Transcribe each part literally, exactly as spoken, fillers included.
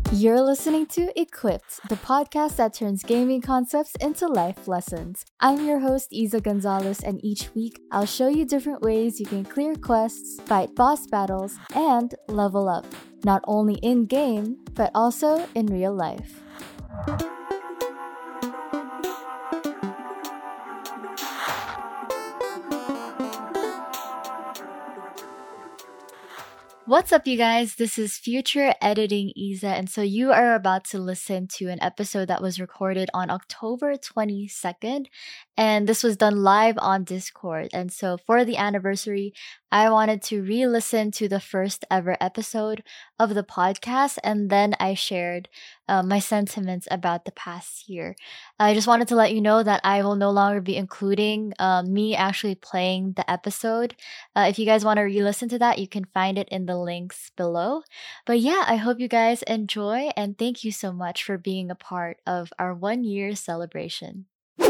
You're listening to Equipped, the podcast that turns gaming concepts into life lessons. I'm your host, Isa Gonzalez, and each week I'll show you different ways you can clear quests, fight boss battles, and level up, not only in game, but also in real life. What's up, you guys? This is Future Editing Isa, and so you are about to listen to an episode that was recorded on October twenty-second, and this was done live on Discord. And so for the anniversary, I wanted to re-listen to the first ever episode of the podcast, and then I shared uh, my sentiments about the past year. I just wanted to let you know that I will no longer be including uh, me actually playing the episode. Uh, if you guys want to re-listen to that, you can find it in the links below. But yeah, I hope you guys enjoy, and thank you so much for being a part of our one year celebration.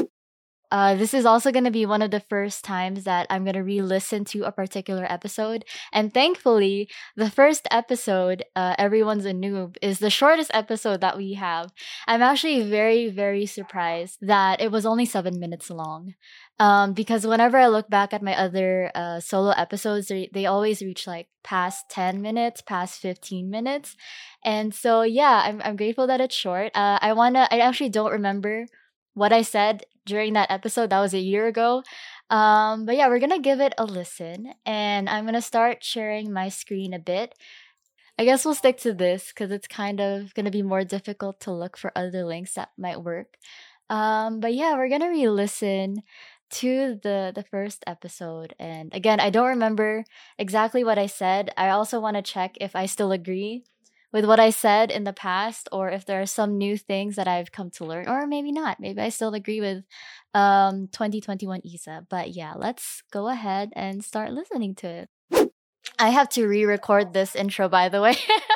Uh, this is also going to be one of the first times that I'm going to re-listen to a particular episode. And thankfully, the first episode, uh, Everyone's a Noob, is the shortest episode that we have. I'm actually very, very surprised that it was only seven minutes long. Um, because whenever I look back at my other uh, solo episodes, they, they always reach like past ten minutes, past fifteen minutes. And so, yeah, I'm, I'm grateful that it's short. Uh, I want to, I actually don't remember what I said during that episode. That was a year ago. Um, but yeah, we're gonna give it a listen, and I'm gonna start sharing my screen a bit. I guess we'll stick to this because it's kind of gonna be more difficult to look for other links that might work. Um, but yeah, we're gonna re-listen to the the first episode, and again, I don't remember exactly what I said. I also want to check if I still agree with what I said in the past, or if there are some new things that I've come to learn, or maybe not. Maybe I still agree with um twenty twenty-one Isa. But yeah, let's go ahead and start listening to it. I have to re-record this intro, by the way.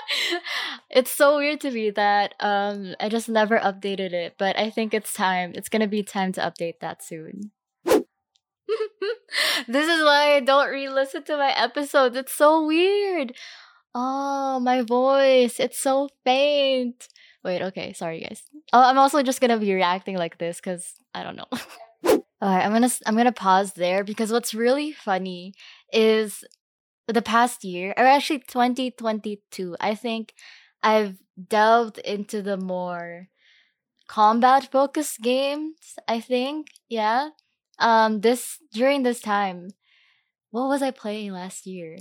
It's so weird to me that um I just never updated it, but I think it's time. It's gonna be time to update that soon. This is why I don't re-listen to my episodes. It's so weird. Oh, my voice. It's so faint. Wait, okay. Sorry, guys. Oh, I'm also just gonna be reacting like this because I don't know. Alright, I'm gonna s- I'm gonna pause there because what's really funny is the past year, or actually twenty twenty-two, I think I've delved into the more combat focused games, I think. Yeah. Um this during this time, what was I playing last year?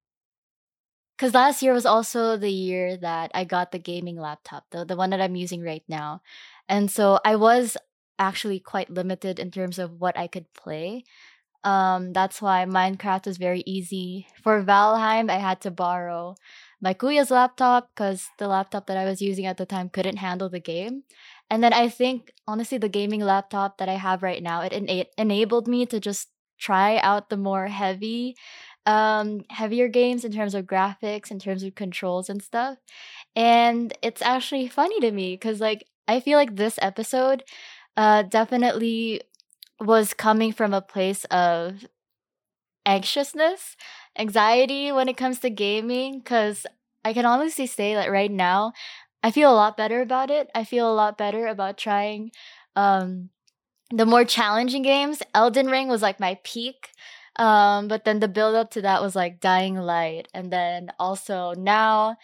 Because last year was also the year that I got the gaming laptop, the, the one that I'm using right now. And so I was actually quite limited in terms of what I could play. Um, that's why Minecraft was very easy. For Valheim, I had to borrow my kuya's laptop because the laptop that I was using at the time couldn't handle the game. And then I think, honestly, the gaming laptop that I have right now, it ena- enabled me to just try out the more heavy um heavier games in terms of graphics, in terms of controls and stuff. And it's actually funny to me because like I feel like this episode uh definitely was coming from a place of anxiousness, anxiety when it comes to gaming, because I can honestly say that right now I feel a lot better about it. I feel a lot better about trying um the more challenging games. Elden Ring was like my peak. Um, but then the build up to that was like Dying Light. And then also now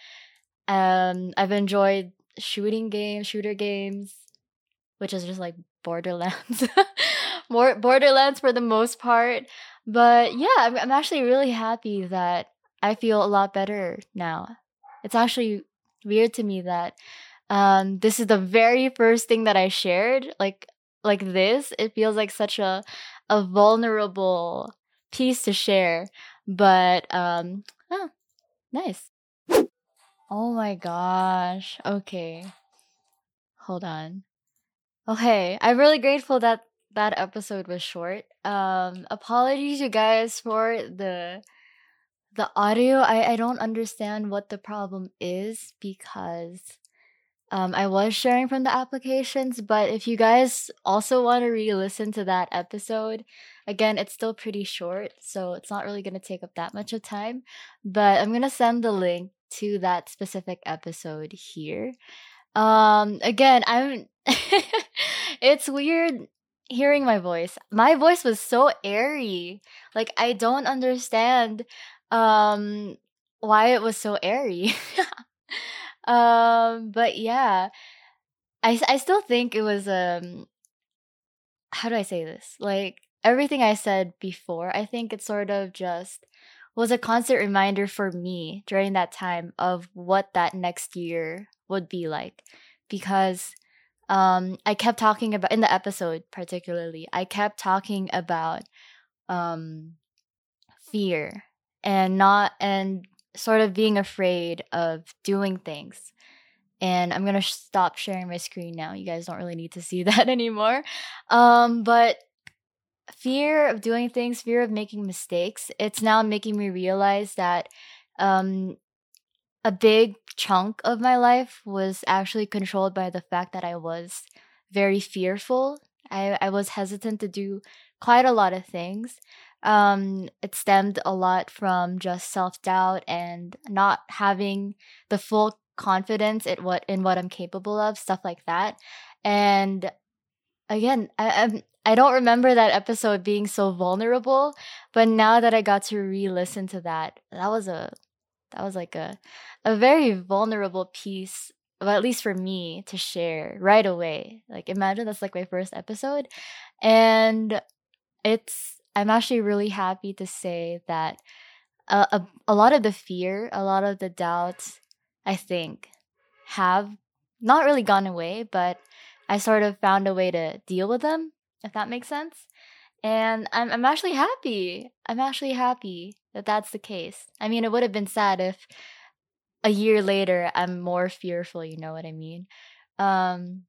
um I've enjoyed shooting games, shooter games, which is just like Borderlands. More Borderlands for the most part. But yeah, I'm, I'm actually really happy that I feel a lot better now. It's actually weird to me that um this is the very first thing that I shared like like this. It feels like such a a vulnerable piece to share. But um oh, nice. Oh my gosh. Okay. Hold on. Okay, I'm really grateful that that episode was short. Um, apologies, you guys, for the the audio. I I don't understand what the problem is because um I was sharing from the applications, but if you guys also want to re-listen to that episode, again, it's still pretty short, so it's not really gonna take up that much of time. But I'm gonna send the link to that specific episode here. Um, again, I'm. It's weird hearing my voice. My voice was so airy. Like I don't understand um why it was so airy. um, but yeah, I s- I still think it was um how do I say this? Like everything I said before, I think it sort of just was a constant reminder for me during that time of what that next year would be like. Because um I kept talking about in the episode particularly, I kept talking about um fear and not and sort of being afraid of doing things. And I'm gonna sh- stop sharing my screen now. You guys don't really need to see that anymore. Um, but fear of doing things, fear of making mistakes, it's now making me realize that um, a big chunk of my life was actually controlled by the fact that I was very fearful. I, I was hesitant to do quite a lot of things. Um, it stemmed a lot from just self doubt and not having the full confidence in what in what I'm capable of, stuff like that. And again, I, I'm I don't remember that episode being so vulnerable, but now that I got to re-listen to that, that was a that was like a a very vulnerable piece, well, at least for me to share right away. Like imagine that's like my first episode, and it's I'm actually really happy to say that a a, a lot of the fear, a lot of the doubts, I think, have not really gone away, but I sort of found a way to deal with them, if that makes sense. And I'm I'm actually happy. I'm actually happy that that's the case. I mean, it would have been sad if a year later I'm more fearful, you know what I mean? Um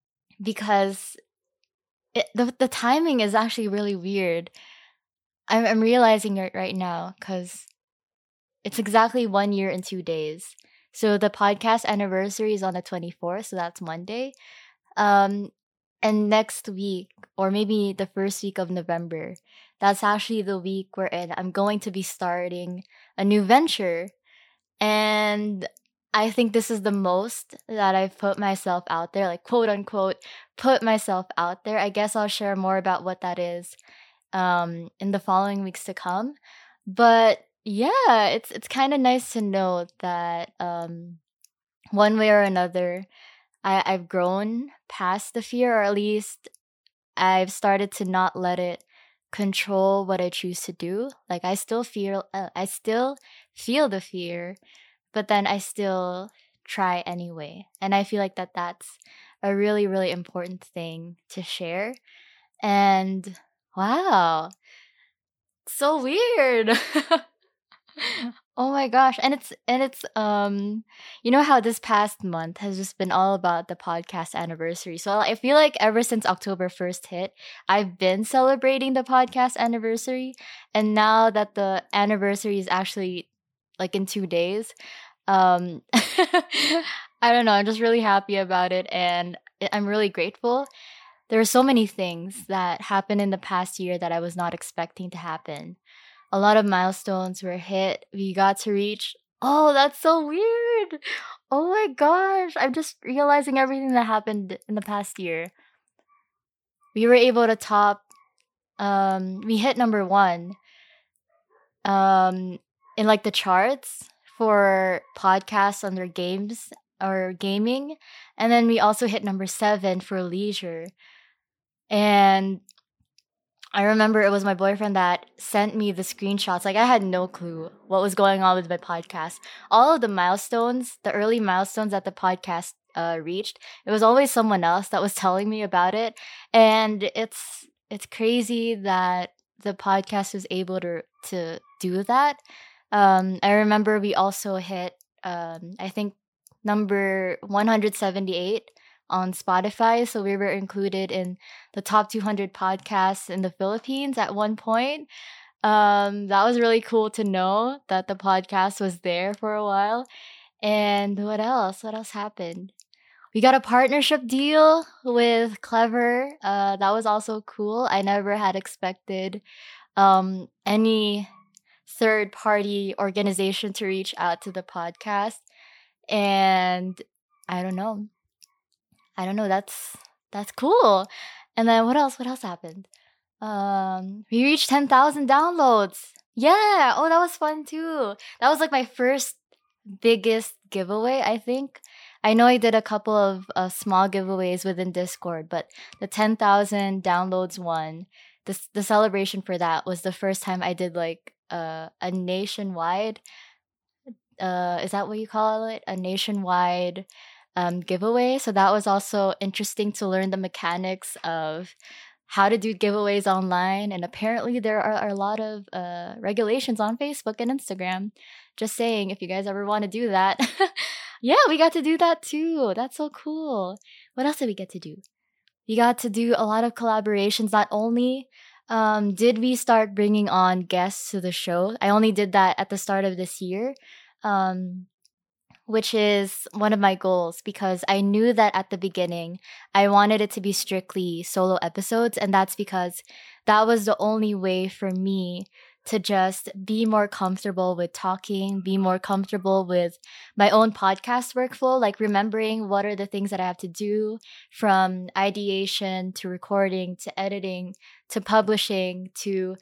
because it, the the timing is actually really weird. I'm I'm realizing it right now cuz it's exactly one year and two days. So the podcast anniversary is on the twenty-fourth, so that's Monday. Um, and next week, or maybe the first week of November, that's actually the week wherein I'm going to be starting a new venture. And I think this is the most that I've put myself out there, like quote unquote, put myself out there. I guess I'll share more about what that is um, in the following weeks to come. But yeah, it's it's kind of nice to know that um, one way or another, I, I've grown past the fear, or at least I've started to not let it control what I choose to do. Like I still feel, uh, I still feel the fear, but then I still try anyway. And I feel like that that's a really, really important thing to share. And wow, so weird. Oh my gosh. And it's and it's um you know how this past month has just been all about the podcast anniversary. So I feel like ever since October first hit, I've been celebrating the podcast anniversary, and now that the anniversary is actually like in two days, um I don't know, I'm just really happy about it, and I- I'm really grateful. There are so many things that happened in the past year that I was not expecting to happen. A lot of milestones were hit. We got to reach. Oh, that's so weird. Oh my gosh. I'm just realizing everything that happened in the past year. We were able to top um we hit number one um in like the charts for podcasts under games or gaming. And then we also hit number seven for leisure. And I remember it was my boyfriend that sent me the screenshots. Like I had no clue what was going on with my podcast. All of the milestones, the early milestones that the podcast uh, reached, it was always someone else that was telling me about it. And it's it's crazy that the podcast was able to to do that. Um, I remember we also hit um, I think number one hundred seventy-eight on Spotify. So we were included in the top two hundred podcasts in the Philippines at one point. Um, that was really cool to know that the podcast was there for a while. And what else? What else happened? We got a partnership deal with Clever. Uh, that was also cool. I never had expected um, any third party organization to reach out to the podcast. And I don't know. I don't know. That's that's cool. And then what else? What else happened? Um, we reached ten thousand downloads. Yeah. Oh, that was fun too. That was like my first biggest giveaway, I think. I know I did a couple of uh, small giveaways within Discord, but the ten thousand downloads one, the, the celebration for that was the first time I did like uh, a nationwide, uh, is that what you call it? A nationwide um, giveaway. So that was also interesting to learn the mechanics of how to do giveaways online. And apparently, there are, are a lot of uh, regulations on Facebook and Instagram. Just saying, if you guys ever want to do that. Yeah, we got to do that too. That's so cool. What else did we get to do? We got to do a lot of collaborations. Not only um, did we start bringing on guests to the show, I only did that at the start of this year. Um, which is one of my goals because I knew that at the beginning I wanted it to be strictly solo episodes, and that's because that was the only way for me to just be more comfortable with talking, be more comfortable with my own podcast workflow, like remembering what are the things that I have to do from ideation to recording to editing to publishing to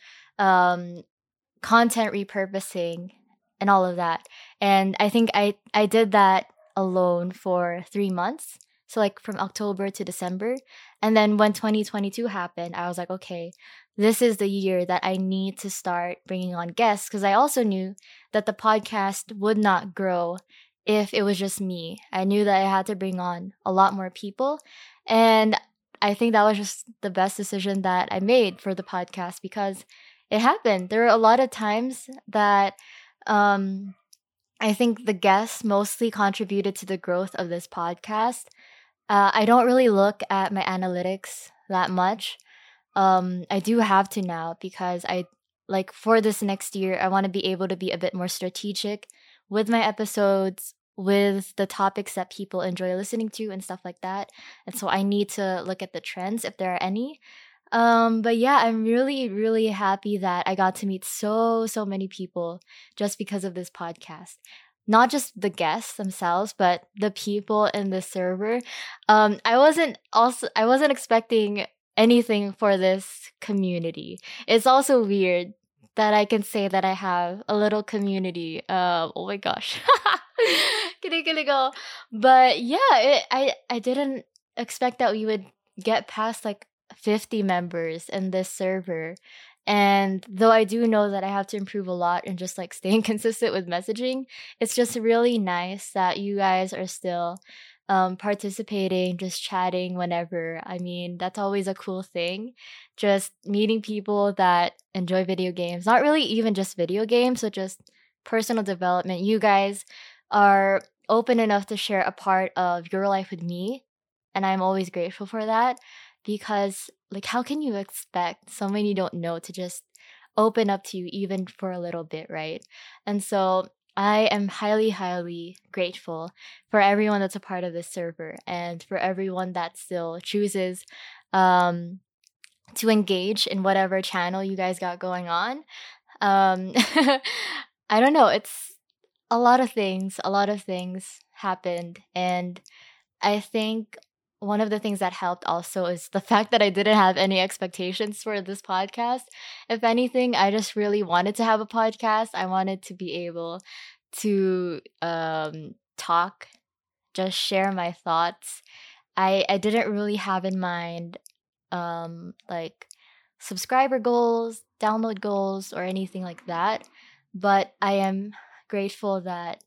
um, content repurposing and all of that. And I think I I did that alone for three months. So like from October to December. And then when twenty twenty-two happened, I was like, okay, this is the year that I need to start bringing on guests because I also knew that the podcast would not grow if it was just me. I knew that I had to bring on a lot more people. And I think that was just the best decision that I made for the podcast because it happened. There were a lot of times that um, I think the guests mostly contributed to the growth of this podcast. Uh, I don't really look at my analytics that much. Um, I do have to now because I like for this next year, I want to be able to be a bit more strategic with my episodes, with the topics that people enjoy listening to and stuff like that. And so I need to look at the trends if there are any. Um, but yeah, I'm really, really happy that I got to meet so, so many people just because of this podcast. Not just the guests themselves, but the people in the server. Um, I wasn't also I wasn't expecting anything for this community. It's also weird that I can say that I have a little community. Uh, oh my gosh, kinikilig. But yeah, it, I I didn't expect that we would get past like fifty members in this server. And though I do know that I have to improve a lot in just like staying consistent with messaging, it's just really nice that you guys are still um, participating, just chatting whenever. I mean, that's always a cool thing. Just meeting people that enjoy video games, not really even just video games, but just personal development. You guys are open enough to share a part of your life with me. And I'm always grateful for that because like how can you expect someone you don't know to just open up to you even for a little bit, right? And so I am highly highly grateful for everyone that's a part of this server and for everyone that still chooses um to engage in whatever channel you guys got going on. um I don't know, it's a lot of things a lot of things happened, and I think one of the things that helped also is the fact that I didn't have any expectations for this podcast. If anything, I just really wanted to have a podcast. I wanted to be able to um, talk, just share my thoughts. I, I didn't really have in mind um, like subscriber goals, download goals, or anything like that. But I am grateful that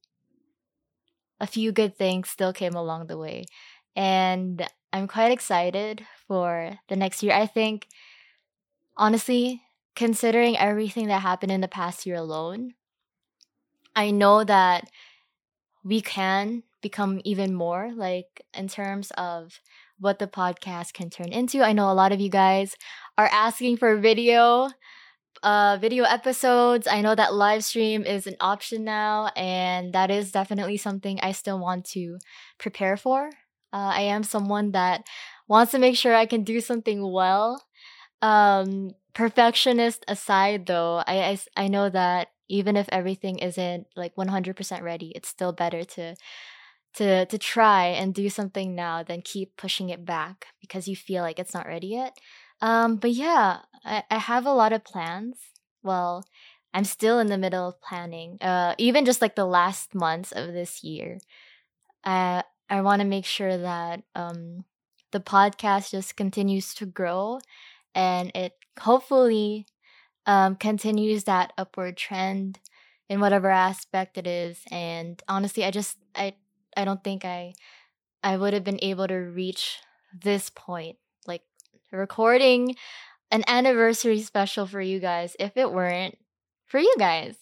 a few good things still came along the way. And I'm quite excited for the next year. I think, honestly, considering everything that happened in the past year alone, I know that we can become even more, like in terms of what the podcast can turn into. I know a lot of you guys are asking for video uh video episodes. I know that live stream is an option now, and that is definitely something I still want to prepare for. Uh, I am someone that wants to make sure I can do something well. Um, perfectionist aside, though, I, I s- I know that even if everything isn't like one hundred percent ready, it's still better to to to try and do something now than keep pushing it back because you feel like it's not ready yet. Um, but yeah, I, I have a lot of plans. Well, I'm still in the middle of planning. Uh, even just like the last months of this year, I I want to make sure that um the podcast just continues to grow and it hopefully um continues that upward trend in whatever aspect it is. And honestly, I just I I don't think I I would have been able to reach this point, like recording an anniversary special for you guys, if it weren't for you guys.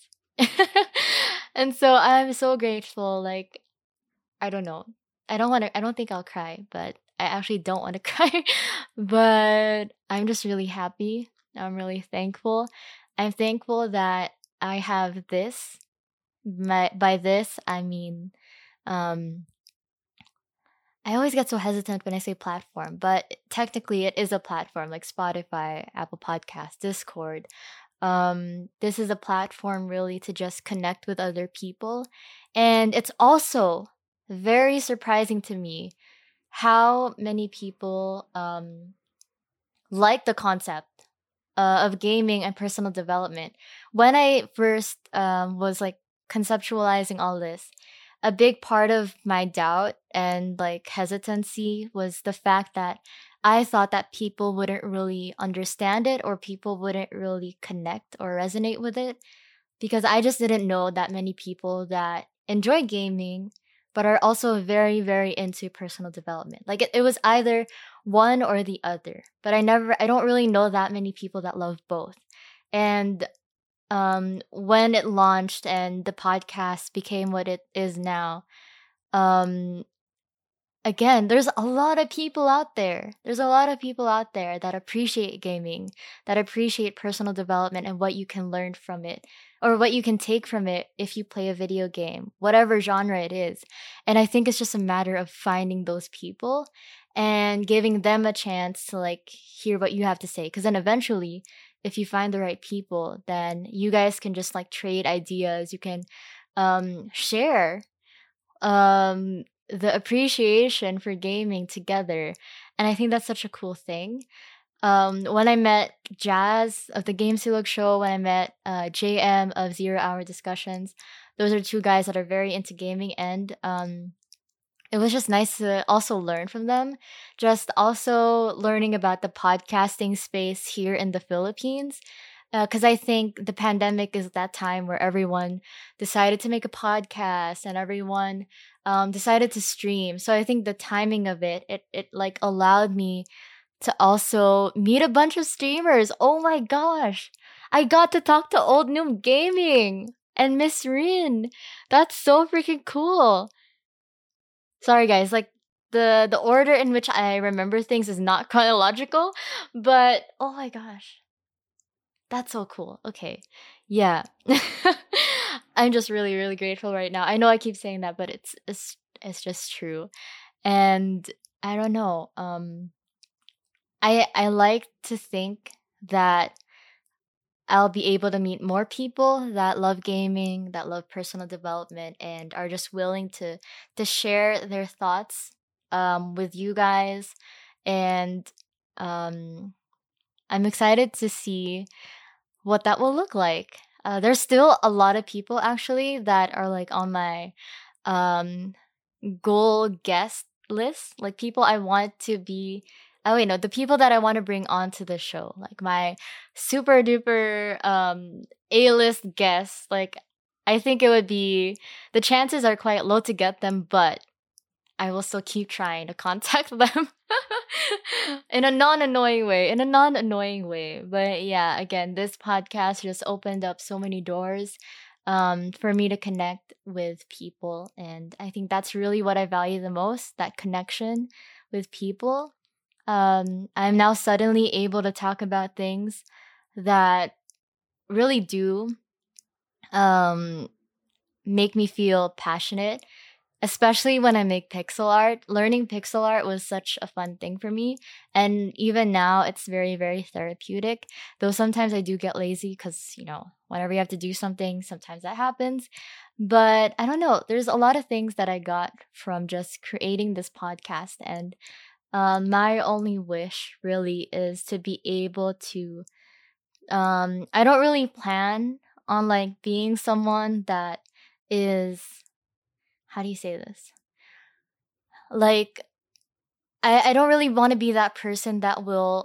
And so I'm so grateful. Like, I don't know. I don't want to, I don't think I'll cry, but I actually don't want to cry. But I'm just really happy. I'm really thankful. I'm thankful that I have this. My, by this, I mean, um, I always get so hesitant when I say platform, but technically it is a platform like Spotify, Apple Podcasts, Discord. Um, this is a platform really to just connect with other people. And it's also very surprising to me how many people um, like the concept uh, of gaming and personal development. When I first um, was like conceptualizing all this, a big part of my doubt and like hesitancy was the fact that I thought that people wouldn't really understand it or people wouldn't really connect or resonate with it because I just didn't know that many people that enjoy gaming but are also very very into personal development. Like it, it was either one or the other. But I never I don't really know that many people that love both. And um when it launched and the podcast became what it is now, um again, there's a lot of people out there. There's a lot of people out there that appreciate gaming, that appreciate personal development and what you can learn from it or what you can take from it if you play a video game, whatever genre it is. And I think it's just a matter of finding those people and giving them a chance to like hear what you have to say because then eventually if you find the right people, then you guys can just like trade ideas, you can um share um the appreciation for gaming together. And I think that's such a cool thing. Um when I met Jazz of the Game Silog show, when I met uh J M of Zero Hour Discussions, those are two guys that are very into gaming and um it was just nice to also learn from them. Just also learning about the podcasting space here in the Philippines. Because I think the pandemic is that time where everyone decided to make a podcast and everyone um, decided to stream. So I think the timing of it, it, it like allowed me to also meet a bunch of streamers. Oh my gosh. I got to talk to Old Noom Gaming and Miss Rin. That's so freaking cool. Sorry guys, like the the order in which I remember things is not chronological, but oh my gosh. That's so cool. Okay. Yeah. I'm just really really grateful right now. I know I keep saying that, but it's it's it's just true. And I don't know. Um I I like to think that I'll be able to meet more people that love gaming, that love personal development, and are just willing to to share their thoughts um, with you guys. And um, I'm excited to see what that will look like. Uh, there's still a lot of people actually that are like on my um, goal guest list, like people I want to be. Oh wait, no, the people that I want to bring onto the show, like my super duper um A list guests. Like I think it would be the chances are quite low to get them, but I will still keep trying to contact them in a non annoying way, in a non annoying way. But yeah, again, this podcast just opened up so many doors um, for me to connect with people. And I think that's really what I value the most, that connection with people. Um, I'm now suddenly able to talk about things that really do um, make me feel passionate especially when I make pixel art. Learning pixel art was such a fun thing for me. And even now, it's very, very therapeutic. Though sometimes I do get lazy because, you know, whenever you have to do something, sometimes that happens. But I don't know. There's a lot of things that I got from just creating this podcast. And um, my only wish really is to be able to. Um, I don't really plan on like being someone that is, how do you say this? Like, I, I don't really want to be that person that will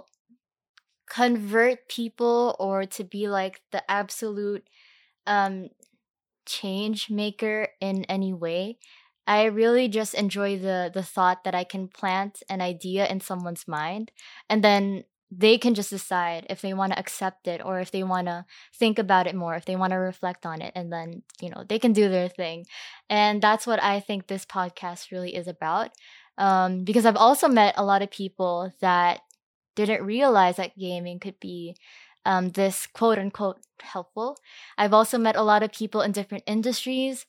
convert people or to be like the absolute um change maker in any way. I really just enjoy the the thought that I can plant an idea in someone's mind, and then they can just decide if they want to accept it or if they want to think about it more, if they want to reflect on it, and then, you know, they can do their thing. And that's what I think this podcast really is about. Um, because I've also met a lot of people that didn't realize that gaming could be um, this quote unquote helpful. I've also met a lot of people in different industries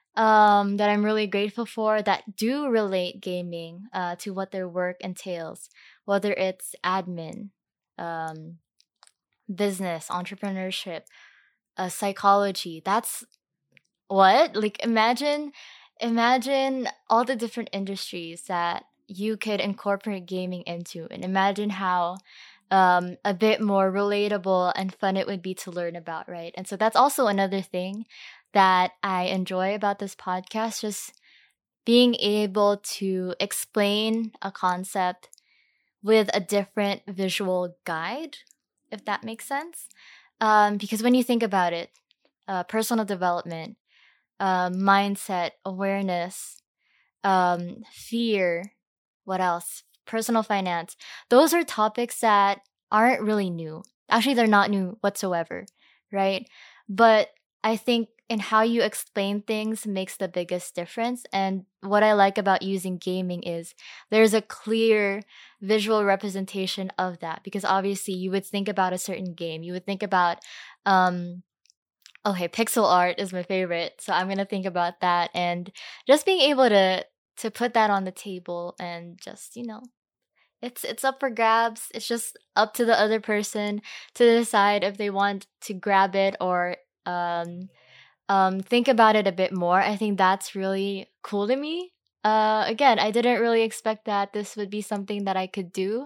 um, that I'm really grateful for that do relate gaming uh, to what their work entails, whether it's admin, um, business, entrepreneurship, uh, psychology. That's what? Like, imagine, imagine all the different industries that you could incorporate gaming into, and imagine how um a bit more relatable and fun it would be to learn about, right? And so that's also another thing that I enjoy about this podcast, just being able to explain a concept with a different visual guide, if that makes sense. Um, because when you think about it, uh, personal development, uh, mindset, awareness, um, fear, what else? Personal finance. Those are topics that aren't really new. Actually, they're not new whatsoever, right? But I think in how you explain things makes the biggest difference. And what I like about using gaming is there's a clear visual representation of that, because obviously you would think about a certain game. You would think about, um, okay, pixel art is my favorite. So I'm going to think about that, and just being able to to put that on the table and just, you know, it's it's up for grabs. It's just up to the other person to decide if they want to grab it or um um think about it a bit more. I think that's really cool to me. Uh again, I didn't really expect that this would be something that I could do,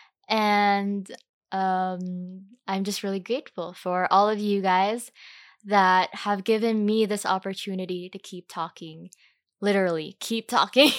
and um I'm just really grateful for all of you guys that have given me this opportunity to keep talking. Literally, keep talking.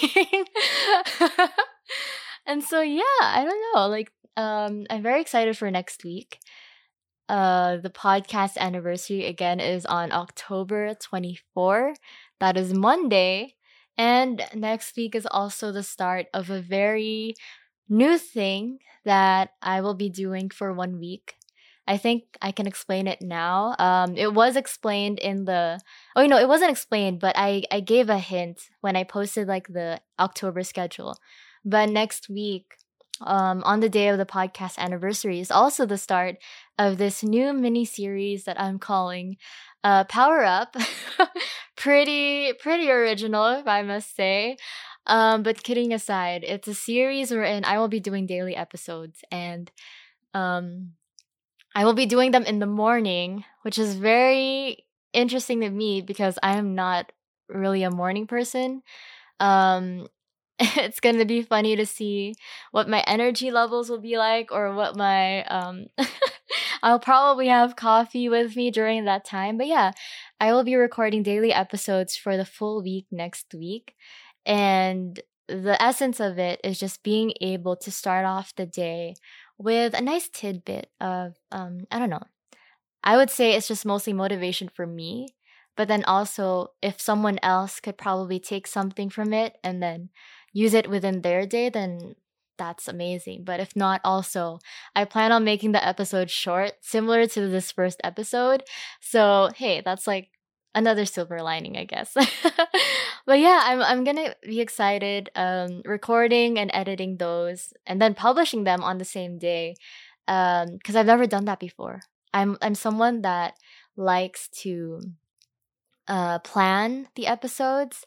And so yeah, I don't know. Like um I'm very excited for next week. Uh the podcast anniversary again is on October twenty-fourth. That is Monday. And next week is also the start of a very new thing that I will be doing for one week. I think I can explain it now. Um, it was explained in the. Oh, no, it wasn't explained, but I I gave a hint when I posted like the October schedule. But next week, um, on the day of the podcast anniversary, is also the start of this new mini series that I'm calling uh, Power Up. pretty pretty original, if I must say. Um, but kidding aside, it's a series wherein I will be doing daily episodes, and um I will be doing them in the morning, which is very interesting to me because I am not really a morning person. Um, it's gonna be funny to see what my energy levels will be like, or what my um. I'll probably have coffee with me during that time, but yeah, I will be recording daily episodes for the full week next week, and the essence of it is just being able to start off the day with a nice tidbit of um I don't know. I would say it's just mostly motivation for me, but then also if someone else could probably take something from it and then use it within their day, then that's amazing. But if not, also, I plan on making the episode short, similar to this first episode. So, hey, that's like another silver lining, I guess. But yeah, I'm I'm gonna be excited um recording and editing those and then publishing them on the same day. Um, because I've never done that before. I'm I'm someone that likes to uh plan the episodes,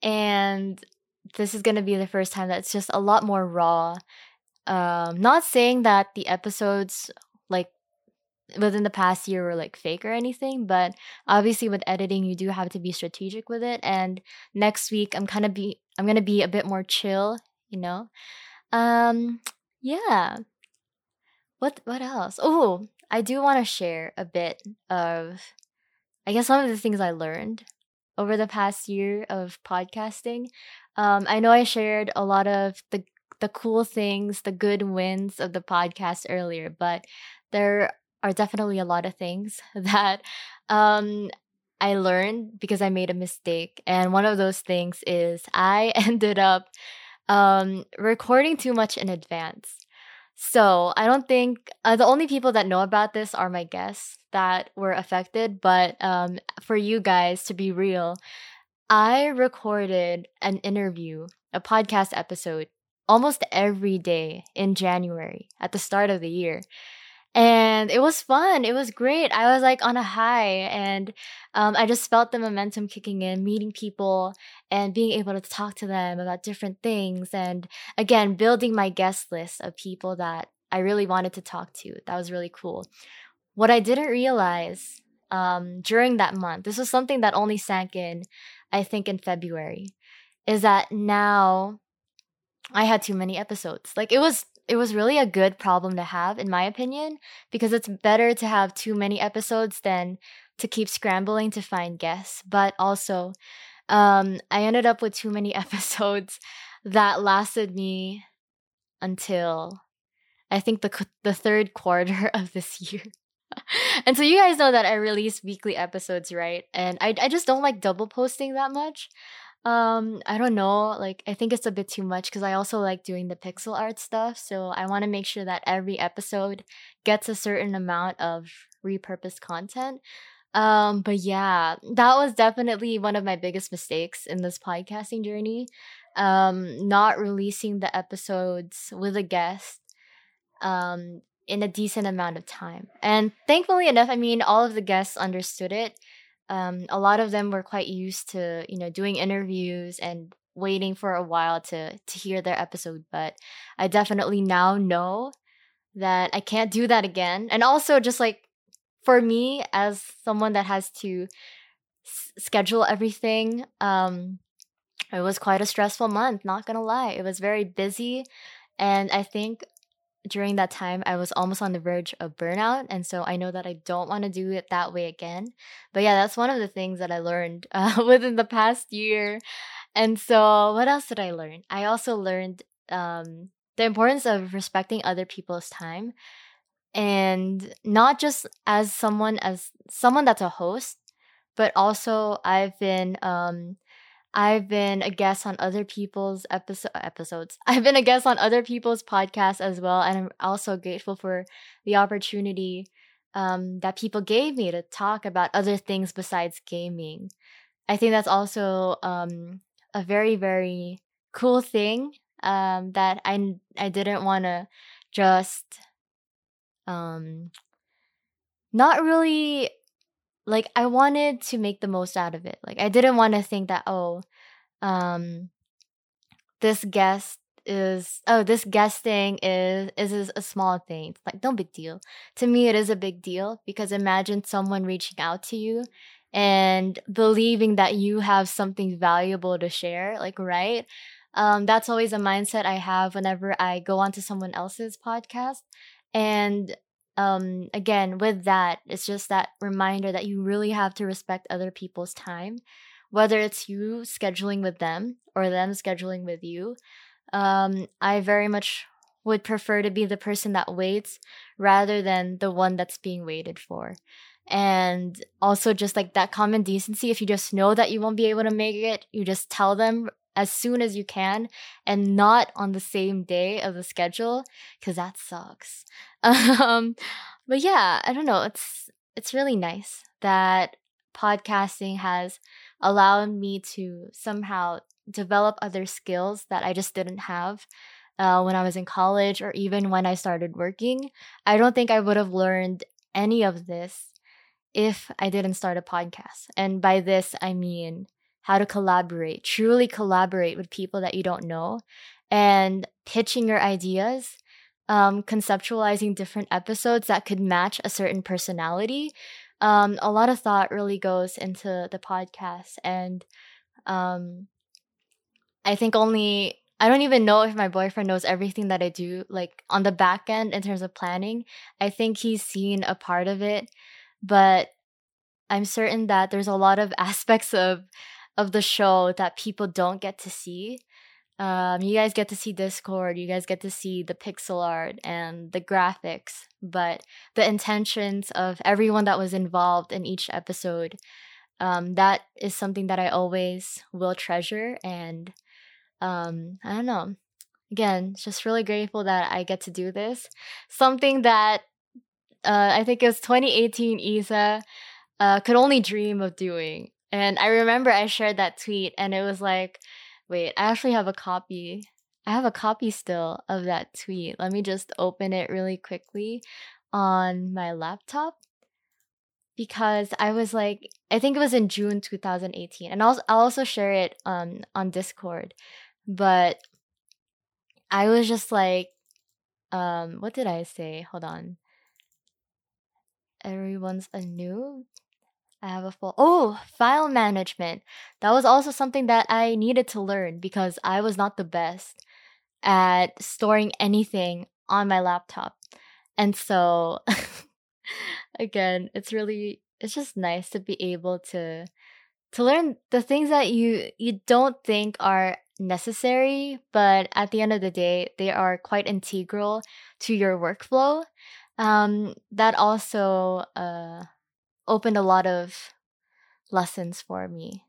And this is gonna be the first time that it's just a lot more raw. Um, not saying that the episodes like within the past year were like fake or anything, but obviously with editing you do have to be strategic with it. And next week I'm kind of be I'm gonna be a bit more chill, you know. Um, yeah. What what else? Oh, I do want to share a bit of I guess some of the things I learned over the past year of podcasting. Um, I know I shared a lot of the the cool things, the good wins of the podcast earlier, but there are definitely a lot of things that um, I learned because I made a mistake. And one of those things is I ended up um, recording too much in advance. So I don't think uh, the only people that know about this are my guests that were affected. But um, for you guys to be real, I recorded an interview, a podcast episode, almost every day in January at the start of the year. And it was fun. It was great. I was like on a high, and um, I just felt the momentum kicking in, meeting people and being able to talk to them about different things. And again, building my guest list of people that I really wanted to talk to. That was really cool. What I didn't realize um, during that month, this was something that only sank in, I think, in February, is that now I had too many episodes. Like it was it was really a good problem to have in my opinion, because it's better to have too many episodes than to keep scrambling to find guests. But also, um I ended up with too many episodes that lasted me until I think the c- the third quarter of this year. And so you guys know that I release weekly episodes, right? And I I just don't like double posting that much. Um, I don't know. Like, I think it's a bit too much because I also like doing the pixel art stuff. So I want to make sure that every episode gets a certain amount of repurposed content. Um, but yeah, that was definitely one of my biggest mistakes in this podcasting journey. Um, not releasing the episodes with a guest um in a decent amount of time. And thankfully enough, I mean, all of the guests understood it. Um, a lot of them were quite used to, you know, doing interviews and waiting for a while to to hear their episode. But I definitely now know that I can't do that again. And also, just like for me, as someone that has to s- schedule everything, um, it was quite a stressful month. Not gonna lie, it was very busy, and I think during that time I was almost on the verge of burnout, and so I know that I don't want to do it that way again. But yeah, that's one of the things that I learned uh, within the past year. And so what else did I learn? I also learned um, the importance of respecting other people's time, and not just as someone as someone that's a host, but also I've been um I've been a guest on other people's episode episodes. I've been a guest on other people's podcasts as well, and I'm also grateful for the opportunity um, that people gave me to talk about other things besides gaming. I think that's also um, a very very cool thing um, that I I didn't want to just um, not really like I wanted to make the most out of it. Like I didn't want to think that oh um this guest is oh this guest thing is is is a small thing. It's like no big deal. To me it is a big deal because imagine someone reaching out to you and believing that you have something valuable to share, like right? Um that's always a mindset I have whenever I go onto someone else's podcast. And um again, with that, it's just that reminder that you really have to respect other people's time, whether it's you scheduling with them or them scheduling with you. Um, I very much would prefer to be the person that waits rather than the one that's being waited for. And also, just like that common decency, if you just know that you won't be able to make it, you just tell them as soon as you can and not on the same day of the schedule because that sucks. Um, but yeah, I don't know. It's it's really nice that podcasting has allowed me to somehow develop other skills that I just didn't have uh, when I was in college or even when I started working. I don't think I would have learned any of this if I didn't start a podcast. And by this, I mean how to collaborate, truly collaborate with people that you don't know, and pitching your ideas, um, conceptualizing different episodes that could match a certain personality. Um, a lot of thought really goes into the podcast. And um, I think only, I don't even know if my boyfriend knows everything that I do, like on the back end in terms of planning. I think he's seen a part of it, but I'm certain that there's a lot of aspects of of the show that people don't get to see. Um, you guys get to see Discord, you guys get to see the pixel art and the graphics, but the intentions of everyone that was involved in each episode, um, that is something that I always will treasure. And um, I don't know. Again, just really grateful that I get to do this. Something that uh, I think it was twenty eighteen Isa uh, could only dream of doing. And I remember I shared that tweet and it was like, wait, I actually have a copy. I have a copy still of that tweet. Let me just open it really quickly on my laptop because I was like, I think it was in June twenty eighteen. And I'll, I'll also share it um, on Discord. But I was just like, um, what did I say? Hold on. Everyone's a noob. I have a full oh file management. That was also something that I needed to learn because I was not the best at storing anything on my laptop. And so again, it's really it's just nice to be able to to learn the things that you you don't think are necessary, but at the end of the day, they are quite integral to your workflow. Um, that also uh, opened a lot of lessons for me.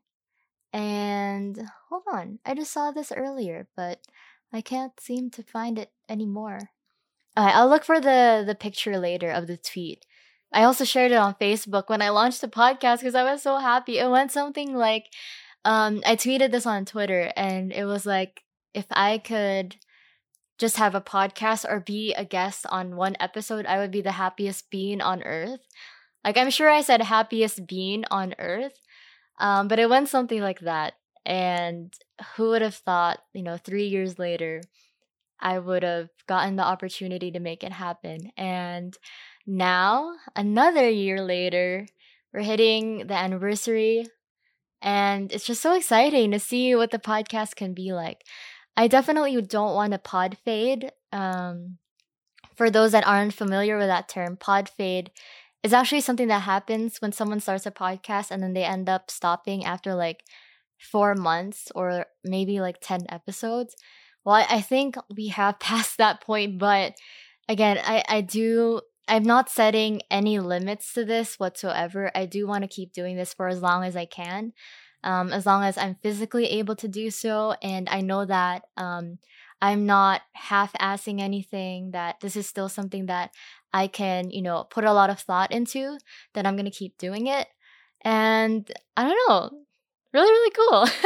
And hold on, I just saw this earlier, but I can't seem to find it anymore. Alright, I'll look for the the picture later of the tweet. I also shared it on Facebook when I launched the podcast because I was so happy. It went something like, um, I tweeted this on Twitter, and it was like, if I could just have a podcast or be a guest on one episode, I would be the happiest being on earth. Like, I'm sure I said happiest being on earth, um, but it went something like that. And who would have thought, you know, three years later, I would have gotten the opportunity to make it happen. And now, another year later, we're hitting the anniversary, and it's just so exciting to see what the podcast can be like. I definitely don't want to pod fade. Um, for those that aren't familiar with that term, pod fade is actually something that happens when someone starts a podcast and then they end up stopping after like four months or maybe like ten episodes. Well, I, I think we have passed that point, but again, I, I do, I'm not setting any limits to this whatsoever. I do want to keep doing this for as long as I can, um, as long as I'm physically able to do so. And I know that um, I'm not half-assing anything, that this is still something that I can, you know, put a lot of thought into, that I'm going to keep doing it. And I don't know, really, really cool.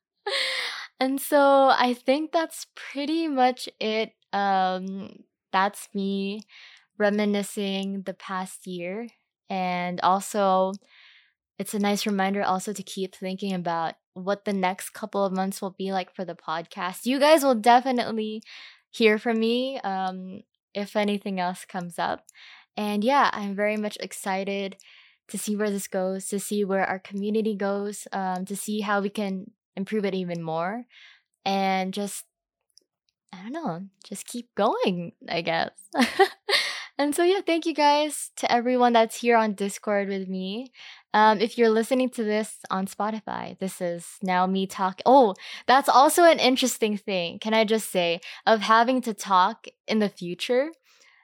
And so I think that's pretty much it. Um, that's me reminiscing the past year. And also, it's a nice reminder also to keep thinking about what the next couple of months will be like for the podcast. You guys will definitely hear from me um, if anything else comes up. And yeah, I'm very much excited to see where this goes, to see where our community goes, um, to see how we can improve it even more. And just, I don't know, just keep going, I guess. And so, yeah, thank you guys to everyone that's here on Discord with me. Um, if you're listening to this on Spotify, this is now me talking. Oh, that's also an interesting thing, can I just say, of having to talk in the future.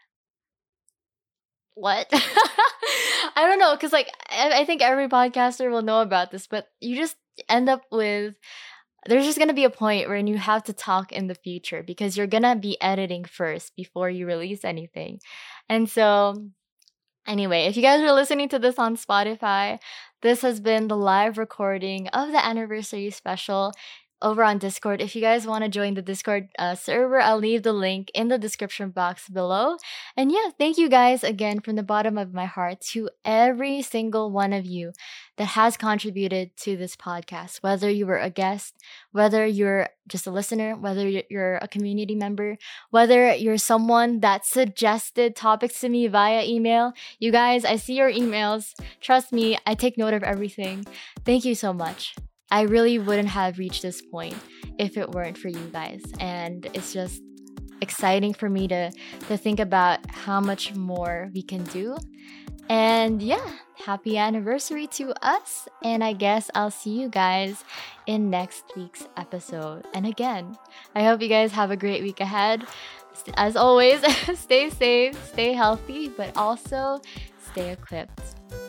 What? I don't know, because like I, I think every podcaster will know about this, but you just end up with, there's just gonna be a point where you have to talk in the future because you're gonna be editing first before you release anything. And so anyway, if you guys are listening to this on Spotify, this has been the live recording of the anniversary special. over on Discord. If you guys want to join the Discord uh, server, I'll leave the link in the description box below. And yeah, thank you guys again from the bottom of my heart to every single one of you that has contributed to this podcast. Whether you were a guest, whether you're just a listener, whether y- you're a community member, whether you're someone that suggested topics to me via email. You guys, I see your emails. Trust me, I take note of everything. Thank you so much. I really wouldn't have reached this point if it weren't for you guys. And it's just exciting for me to to think about how much more we can do. And yeah, happy anniversary to us. And I guess I'll see you guys in next week's episode. And again, I hope you guys have a great week ahead. As always, stay safe, stay healthy, but also stay equipped.